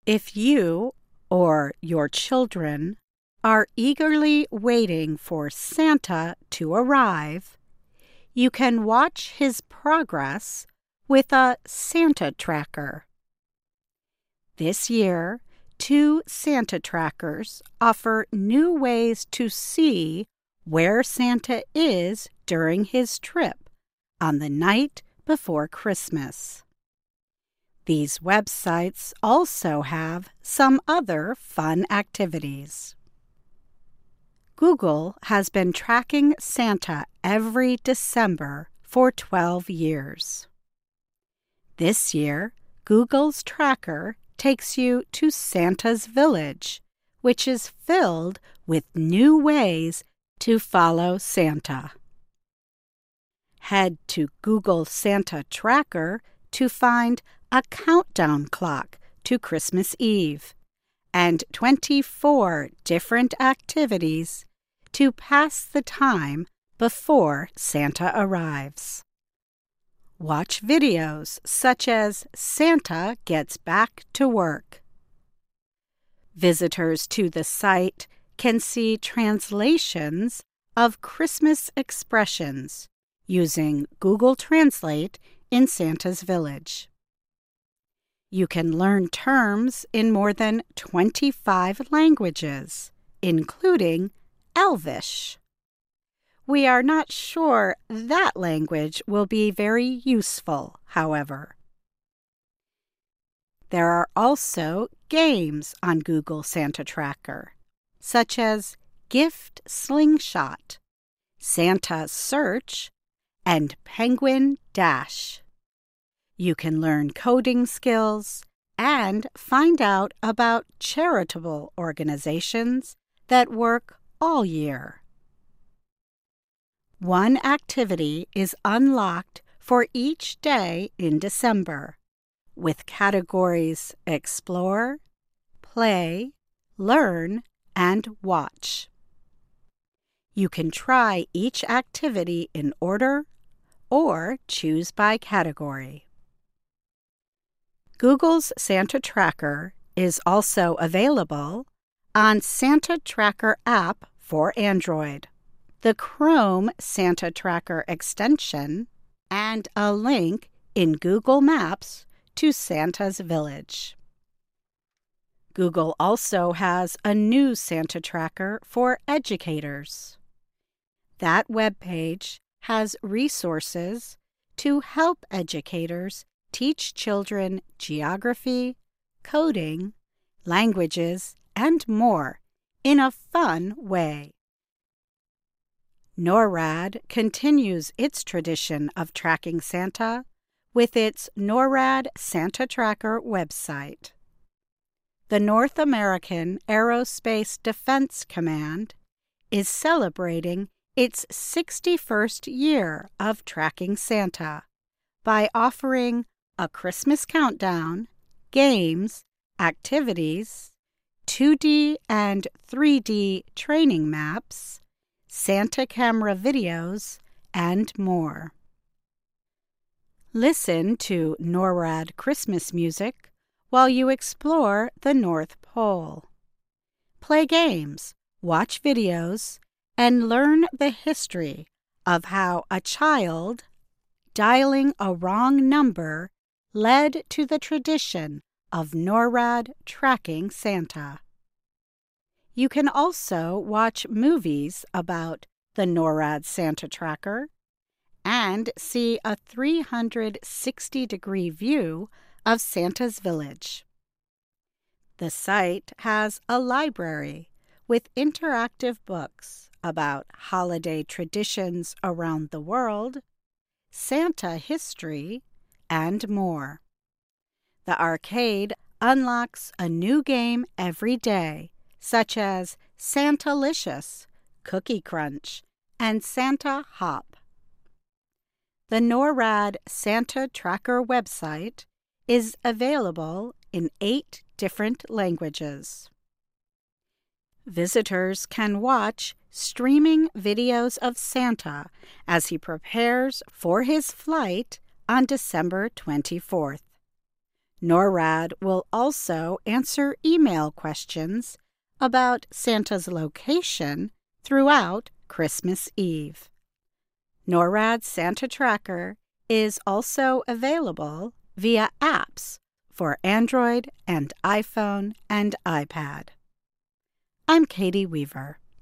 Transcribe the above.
If you or your children are eagerly waiting for Santa to arrive, you can watch his progress with a Santa tracker. This year, 2 Santa trackers offer new ways to see where Santa is during his trip on the night before Christmas. These websites also have some other fun activities. Google has been tracking Santa every December for 12 years. This year, Google's tracker takes you to Santa's Village, which is filled with new ways to follow Santa. Head to Google Santa Tracker to find a countdown clock to Christmas Eve and 24 different activities to pass the time before Santa arrives. Watch videos such as Santa Gets Back to Work. Visitors to the site can see translations of Christmas expressions using Google Translate in Santa's Village. You can learn terms in more than 25 languages, including Elvish. We are not sure that language will be very useful, however. There are also games on Google Santa Tracker, such as Gift Slingshot, Santa Search, and Penguin Dash. You can learn coding skills and find out about charitable organizations that work all year. One activity is unlocked for each day in December, with categories Explore, Play, Learn, and Watch. You can try each activity in order or choose by category. Google's Santa Tracker is also available on Santa Tracker app for Android, the Chrome Santa Tracker extension, and a link in Google Maps to Santa's Village. Google also has a new Santa Tracker for educators. That webpage has resources to help educators teach children geography, coding, languages, and more in a fun way. NORAD continues its tradition of tracking Santa with its NORAD Santa Tracker website. The North American Aerospace Defense Command is celebrating its 61st year of tracking Santa by offering a Christmas countdown, games, activities, 2D and 3D training maps, Santa camera videos, and more. Listen to NORAD Christmas music while you explore the North Pole. Play games, watch videos, and learn the history of how a child dialing a wrong number led to the tradition of NORAD tracking Santa. You can also watch movies about the NORAD Santa Tracker and see a 360-degree view of Santa's Village. The site has a library with interactive books about holiday traditions around the world, Santa history, and more. The arcade unlocks a new game every day, such as Santalicious, Cookie Crunch, and Santa Hop. The NORAD Santa Tracker website is available in 8 different languages. Visitors can watch streaming videos of Santa as he prepares for his flight on December 24th. NORAD will also answer email questions about Santa's location throughout Christmas Eve. NORAD Santa Tracker is also available via apps for Android and iPhone and iPad. I'm Katie Weaver.